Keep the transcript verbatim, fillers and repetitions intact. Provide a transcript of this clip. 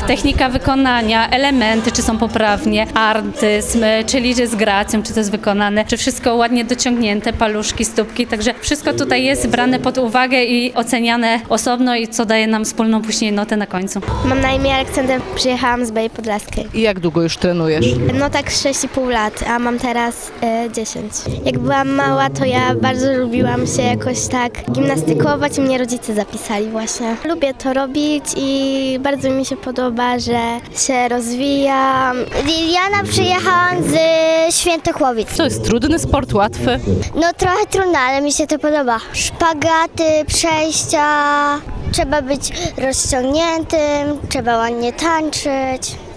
technika wykonania, elementy, czy są poprawnie, artyzm, czyli czy z gracją, czy to jest wykonane, czy wszystko ładnie dociągnięte, paluszki, stópki, także wszystko tutaj jest brane pod uwagę i oceniane osobno i co daje nam wspólną później notę na końcu. Mam na imię Aleksander, przyjechałam z Białej Podlaskiej. I jak długo już trenujesz? No tak sześć i pół lat, a mam teraz y, dziesięć. Jak byłam mała, to ja bardzo lubiłam się jakoś tak gimnastykować i mnie rodzice zapisali właśnie. Lubię to robić i bardzo mi się podoba, że się rozwijam. Liliana, przyjechałam z Świętochłowic. To jest trudny sport, łatwy? No trochę trudno, ale mi się to podoba. Szpagaty, przejścia, trzeba być rozciągniętym, trzeba ładnie tańczyć.